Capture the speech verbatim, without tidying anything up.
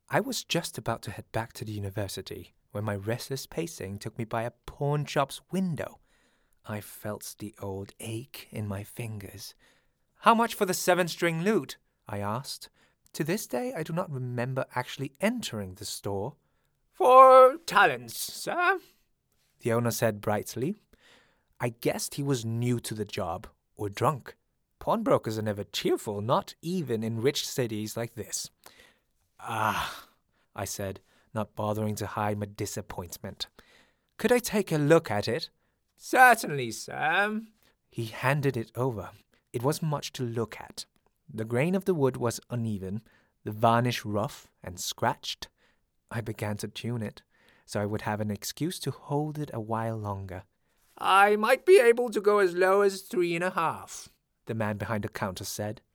I was just about to head back to the university when my restless pacing took me by a pawn shop's window. I felt the old ache in my fingers. "How much for the seven-string lute?" I asked. To this day, I do not remember actually entering the store. "Four talents, sir," the owner said brightly. I guessed he was new to the job, or drunk. Pawnbrokers are never cheerful, not even in rich cities like this. "Ah," I said, not bothering to hide my disappointment. "Could I take a look at it?" "Certainly, sir." He handed it over. It wasn't much to look at. The grain of the wood was uneven, the varnish rough and scratched. I began to tune it, so I would have an excuse to hold it a while longer. "I might be able to go as low as three and a half," the man behind the counter said.